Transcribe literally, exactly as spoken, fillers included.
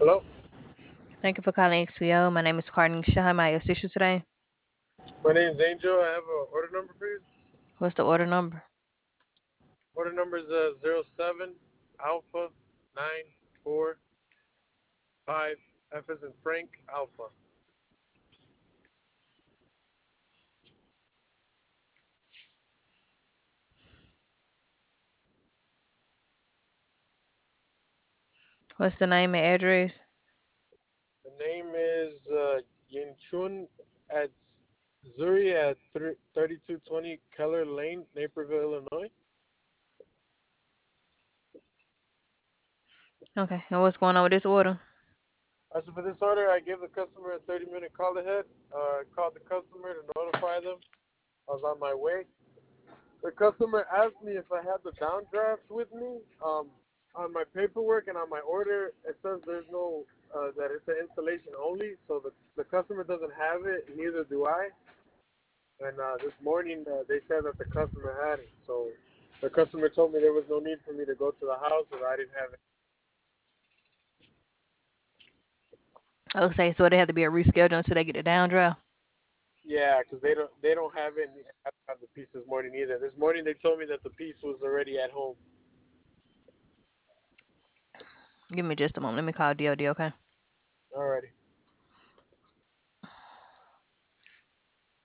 Hello, Thank you for calling X P O. My name is Carnisha. How may I assist you today? my name's Angel. I have an order number for you. What's the order number? Order number is uh, zero seven Alpha nine four five F as in Frank Alpha. What's the name and address? The name is uh, Yin Chun at Zuri at thirty-two twenty Keller Lane, Naperville, Illinois. Okay, and what's going on with this order? Uh, so for this order, I gave the customer a thirty minute call ahead. Uh, I called the customer to notify them I was on my way. The customer asked me if I had the downdraft with me. Um, on my paperwork and on my order, it says there's no uh, that it's an installation only. So the the customer doesn't have it. Neither do I. And uh, this morning uh, they said that the customer had it. So the customer told me there was no need for me to go to the house, or I didn't have it. Okay, so they have to be a reschedule until they get the downdraft. Yeah, because they don't they don't have it. And I don't have the piece this morning either. This morning they told me that the piece was already at home. Give me just a moment. Let me call D O D, okay? Alrighty.